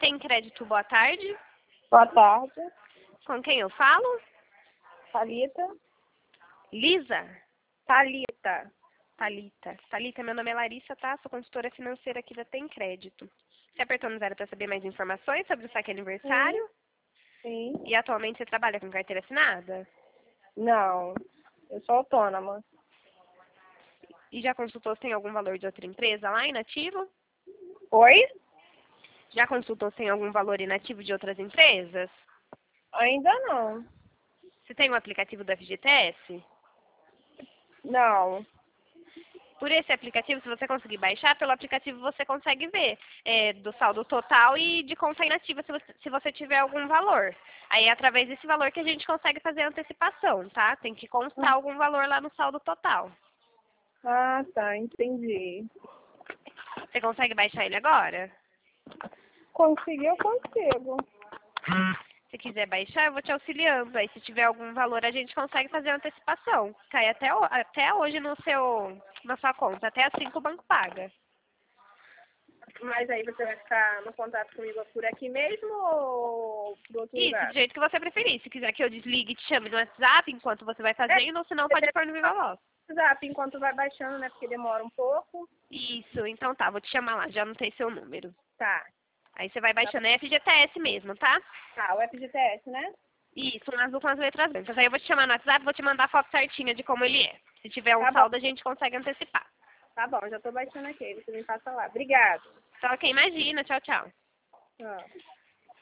Tem crédito, boa tarde. Boa tarde. Com quem eu falo? Thalita. Lisa? Thalita. Thalita, meu nome é Larissa, tá? Sou consultora financeira aqui da Tem Crédito. Você apertou no 0 para saber mais informações sobre o saque aniversário? Sim. E atualmente você trabalha com carteira assinada? Não. Eu sou autônoma. E já consultou se tem algum valor de outra empresa lá inativo? Oi? Já consultou se tem algum valor inativo de outras empresas? Ainda não. Você tem o aplicativo do FGTS? Não. Por esse aplicativo, se você conseguir baixar, pelo aplicativo você consegue ver do saldo total e de conta inativa se você tiver algum valor. Aí é através desse valor que a gente consegue fazer a antecipação, tá? Tem que constar algum valor lá no saldo total. Ah, tá. Entendi. Você consegue baixar ele agora? Conseguir, eu consigo. Se quiser baixar, eu vou te auxiliando. Aí se tiver algum valor, a gente consegue fazer a antecipação. Cai até hoje na sua conta. Até assim que o banco paga. Mas aí você vai ficar no contato comigo por aqui mesmo ou por outro Isso, lugar? do jeito que você preferir. Se quiser que eu desligue e te chame no WhatsApp enquanto você vai fazendo, ou se não, pode pôr no Viva Voz. WhatsApp enquanto vai baixando, né? Porque demora um pouco. Isso, então tá, vou te chamar lá, já anotei seu número. Tá. Aí você vai baixando, é FGTS mesmo, tá? Tá, o FGTS, né? Isso, um azul com as letras brancas. Aí eu vou te chamar no WhatsApp, vou te mandar a foto certinha de como ele é. Se tiver um Tá bom. saldo, a gente consegue antecipar. Tá bom, já tô baixando aqui. Você me passa lá. Obrigada. Então, ok, imagina, tchau, tchau. Tchau.